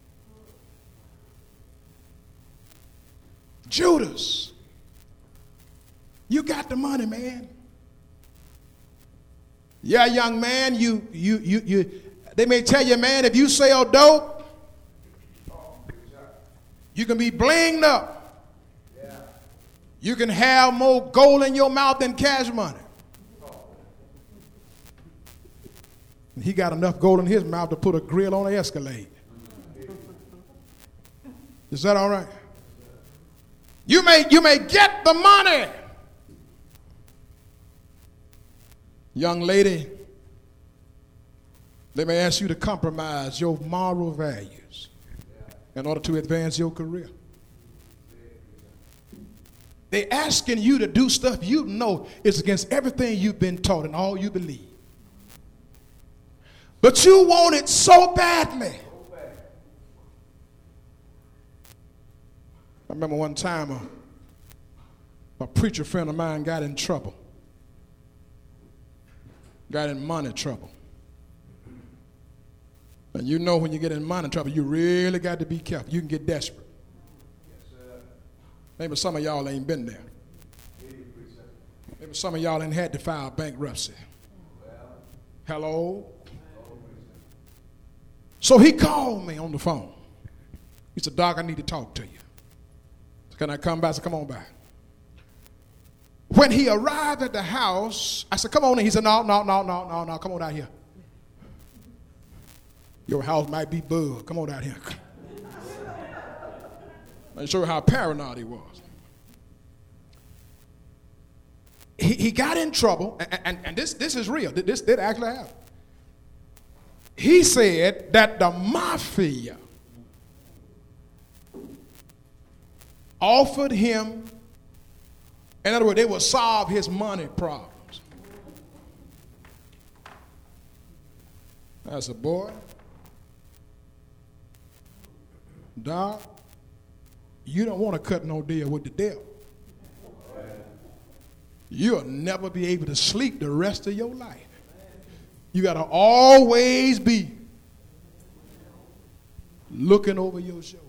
Judas, you got the money, man. Yeah, young man, you, you, you, you, they may tell you, man, if you sell dope, you can be blinged up. You can have more gold in your mouth than cash money. He got enough gold in his mouth to put a grill on an Escalade. Is that all right? You may, you may get the money. Young lady, they may ask you to compromise your moral values in order to advance your career. They're asking you to do stuff you know is against everything you've been taught and all you believe. But you want it so badly. I remember one time a, a preacher friend of mine got in trouble. Got in money trouble. And you know when you get in money trouble, you really got to be careful. You can get desperate. Maybe some of y'all ain't been there. Maybe some of y'all ain't had to file bankruptcy. Hello? So he called me on the phone. He said, Doc, I need to talk to you. Can I come by? I said, come on by. When he arrived at the house, I said, come on in. He said, no, no, no, no, no, no, come on out here. Your house might be bugged. Come on out here. I'll show you how paranoid he was. He, he got in trouble, and, and, and this, this is real. This did actually happen. He said that the mafia offered him, in other words, they would solve his money problems. I said, boy, Doc, you don't want to cut no deal with the devil. You'll never be able to sleep the rest of your life. You got to always be looking over your shoulder.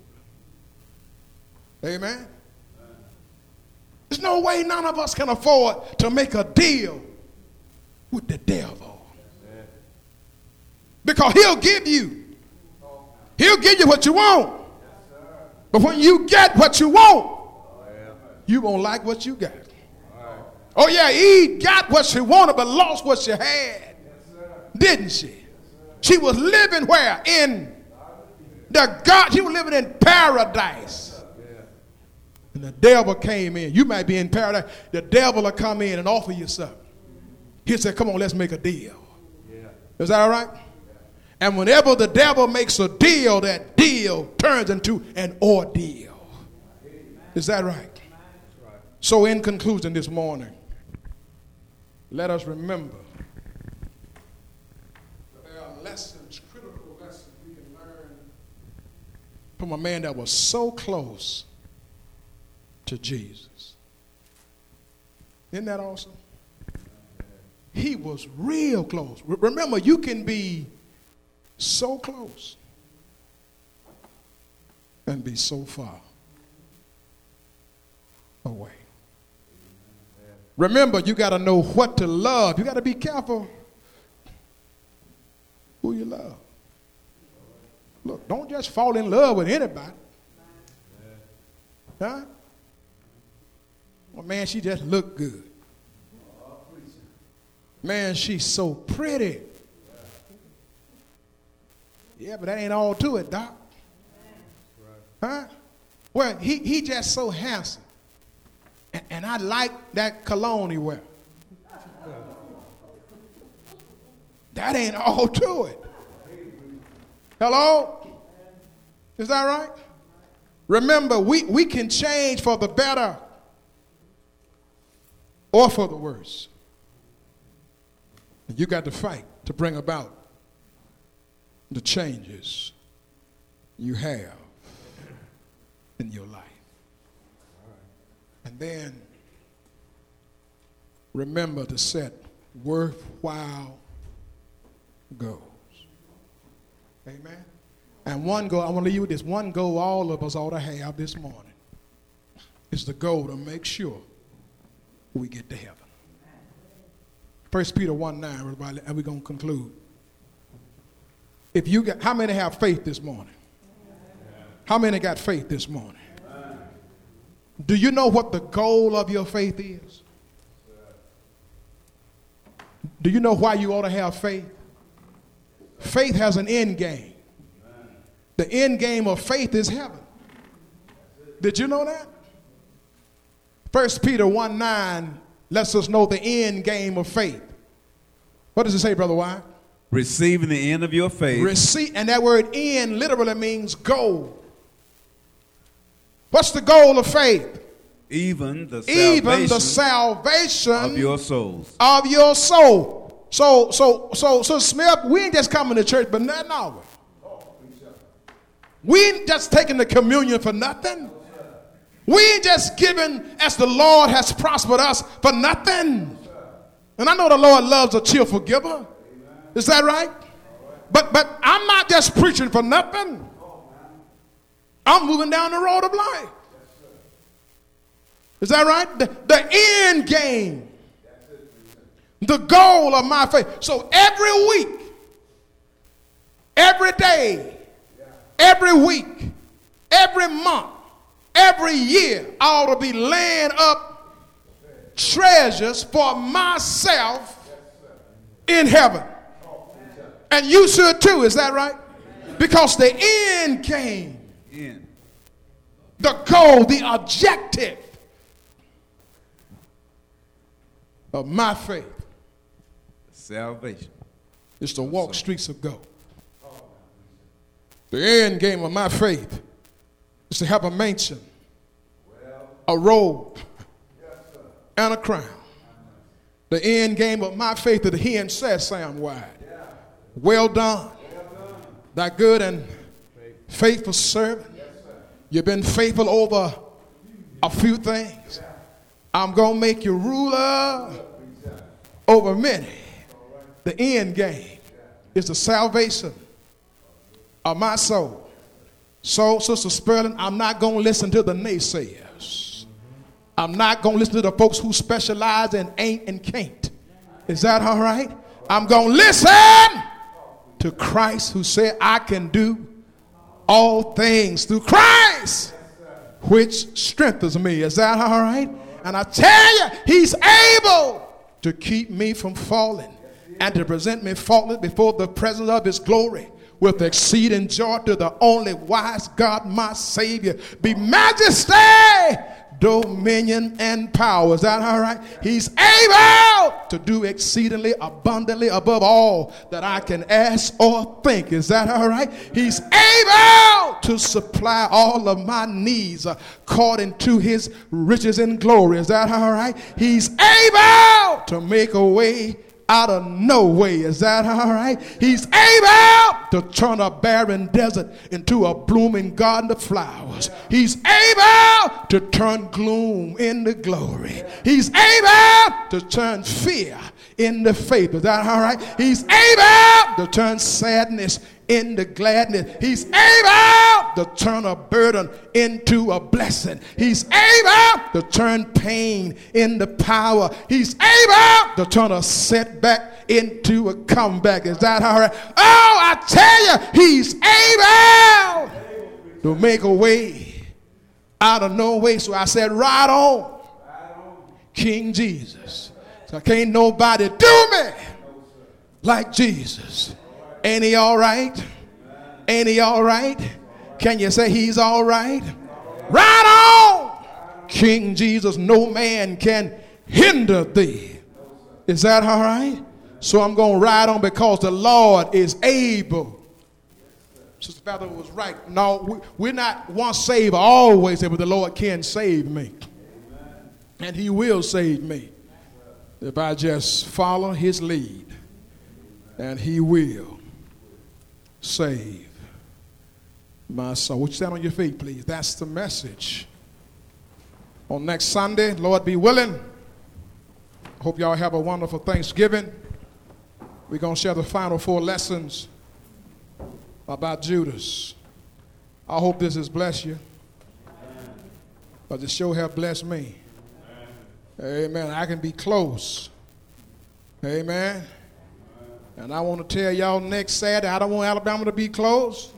Amen? There's no way none of us can afford to make a deal with the devil. Because he'll give you. He'll give you what you want. But when you get what you want, you won't like what you got. Oh yeah, Eve got what she wanted but lost what she had. Didn't she? She was living where? In the God. She was living in paradise. And the devil came in. You might be in paradise. The devil will come in and offer you something. He'll say, come on, let's make a deal. Is that all right? And whenever the devil makes a deal, that deal turns into an ordeal. Is that right? So in conclusion this morning, let us remember that there are lessons, critical lessons we can learn from a man that was so close to Jesus. Isn't that awesome? He was real close. Remember, you can be so close and be so far away. Remember, you got to know what to love. You got to be careful who you love. Look, don't just fall in love with anybody. Huh? Well, man, she just looked good. Man, she's so pretty. Yeah, but that ain't all to it, Doc. Huh? Well, he, he just so handsome. And, and I like that cologne he wear. That ain't all to it. Hello? Is that right? Remember, we, we can change for the better or for the worse. And you got to fight to bring about the changes you have in your life. And then remember to set worthwhile goals. Amen. And one goal, I want to leave you with this. One goal all of us ought to have this morning is the goal to make sure we get to heaven. First Peter one nine, everybody, and we're going to conclude. If you got, how many have faith this morning? How many got faith this morning? Do you know what the goal of your faith is? Do you know why you ought to have faith? Faith has an end game. The end game of faith is heaven. Did you know that? First Peter one nine lets us know the end game of faith. What does it say, Brother Wyatt? Receiving the end of your faith. Receive, and that word end literally means goal. What's the goal of faith? Even the Even salvation, the salvation of your souls. Of your soul. So, so, so, so Smith, we ain't just coming to church, but nothing are we? We ain't just taking the communion for nothing. We ain't just giving as the Lord has prospered us for nothing. And I know the Lord loves a cheerful giver. Is that right? But but I'm not just preaching for nothing. I'm moving down the road of life. Is that right? The, the end game. The goal of my faith. So every week, every day, every week, every month, every year, I ought to be laying up treasures for myself in heaven. And you should too, is that right? Because the end game, End. the goal, the objective of my faith Salvation. is to walk streets of gold. The end game of my faith is to have a mansion, a robe, and a crown. The end game of my faith is to hear and say, Sam Wide, well done, thy good and faithful servant. You've been faithful over a few things. I'm going to make you ruler over many. The end game is the salvation of my soul. So, Sister Sperling, I'm not going to listen to the naysayers. I'm not going to listen to the folks who specialize in ain't and can't. Is that all right? I'm going to listen to Christ who said I can do all things through Christ which strengthens me. Is that all right? And I tell you, he's able to keep me from falling and to present me faultless before the presence of his glory with exceeding joy. To the only wise God, my Savior, be majesty, dominion, and power. Is that all right? He's able to do exceedingly abundantly above all that I can ask or think. Is that all right? He's able to supply all of my needs according to his riches and glory. Is that all right? He's able to make a way out of no way. Is that all right? He's able to turn a barren desert into a blooming garden of flowers. He's able to turn gloom into glory. He's able to turn fear into faith. Is that all right? He's able to turn sadness into gladness. He's able to turn a burden into a blessing. He's able to turn pain into power. He's able to turn a setback into a comeback. Is that all right? Oh, I tell you, he's able to make a way out of no way. So I said, right on, King Jesus. So can't nobody do me like Jesus. Ain't he all right? Ain't he all right? Can you say he's all right? Right on, King Jesus. No man can hinder thee. Is that all right? So I'm going to ride on because the Lord is able. Sister Bethel was right. No, we're not once saved, always saved, but the Lord can save me. And he will save me if I just follow his lead. And he will save my soul. Would you stand on your feet, please? That's the message. On next Sunday, Lord be willing, I hope y'all have a wonderful Thanksgiving. We're going to share the final four lessons about Judas. I hope this has blessed you. But the show have blessed me. Amen. I can be close. Amen. And I want to tell y'all next Saturday, I don't want Alabama to be close.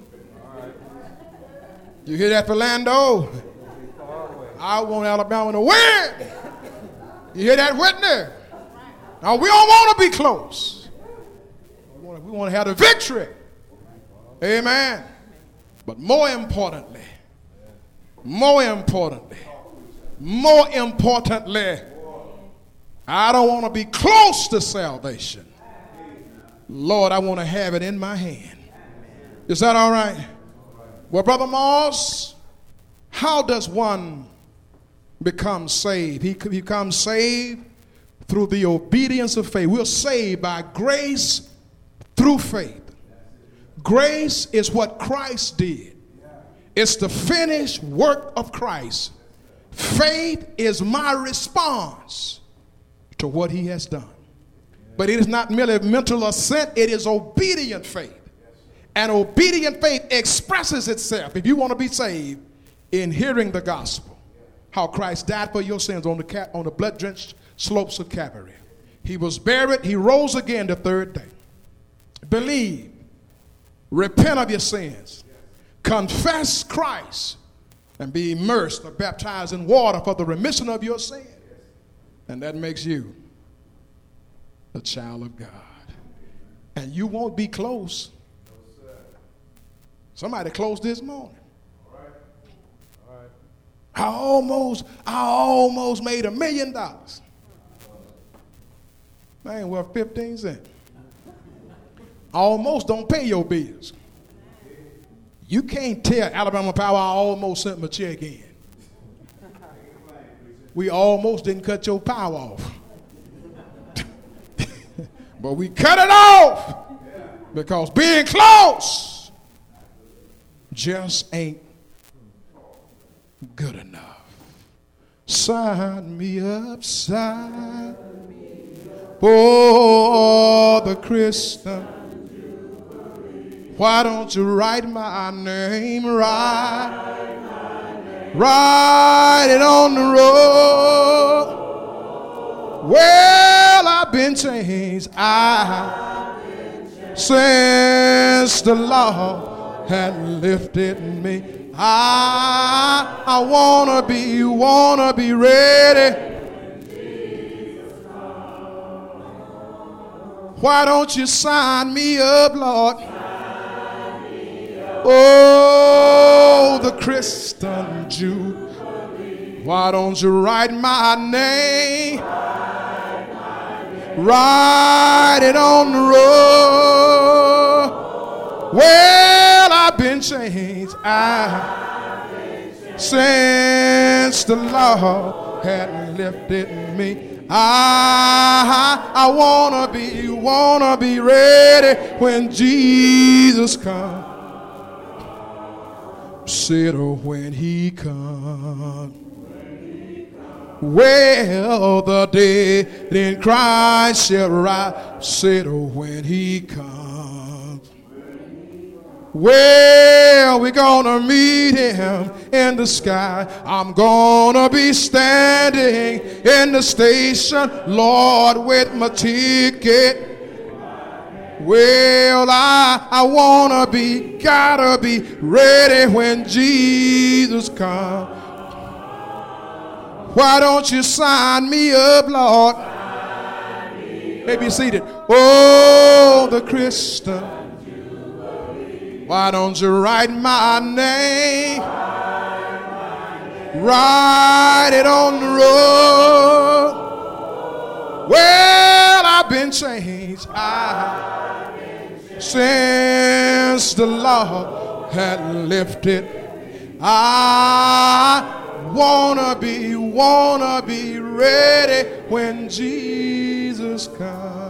You hear that, Philando? I want Alabama to win. You hear that, Whitney? Now, we don't want to be close. We want to, we want to have the victory. Amen. But more importantly, more importantly, more importantly, I don't want to be close to salvation. Lord, I want to have it in my hand. Is that all right? Well, Brother Moss, how does one become saved? He becomes saved through the obedience of faith. We're saved by grace through faith. Grace is what Christ did. It's the finished work of Christ. Faith is my response to what he has done. But it is not merely mental assent, it is obedient faith. And obedient faith expresses itself, if you want to be saved, in hearing the gospel. How Christ died for your sins on the, cap, on the blood-drenched slopes of Calvary. He was buried, he rose again the third day. Believe, repent of your sins, confess Christ, and be immersed or baptized in water for the remission of your sins. And that makes you a child of God. And you won't be close. Somebody close this morning. All right. All right. I almost, I almost made a million dollars. I ain't worth fifteen cents. Almost don't pay your bills. You can't tell Alabama Power I almost sent my check in. We almost didn't cut your power off. But we cut it off because being close just ain't good enough. Sign me up, sign for the Christian. Why don't you write my name, write, write it on the road. Well, I've been changed, I, since the Lord had lifted me. I, I wanna be, wanna be ready. Why don't you sign me up, Lord? Oh, the Christian Jew. Why don't you write my name? Write it on the road. Well, I've been changed. I, since the Lord had lifted me. I, I wanna be, wanna be ready when Jesus comes. Said, oh, when he comes. Well, the dead in Christ shall rise. Said, oh, when he comes. Well, we're gonna meet him in the sky. I'm gonna be standing in the station, Lord, with my ticket. Well, I, I wanna be, gotta be ready when Jesus comes. Why don't you sign me up, Lord? May be seated. Oh, the Christian. Why don't you write my name? Write it on the road. Well, I've been changed. I, since the Lord had lifted, I wanna be, wanna be ready when Jesus comes.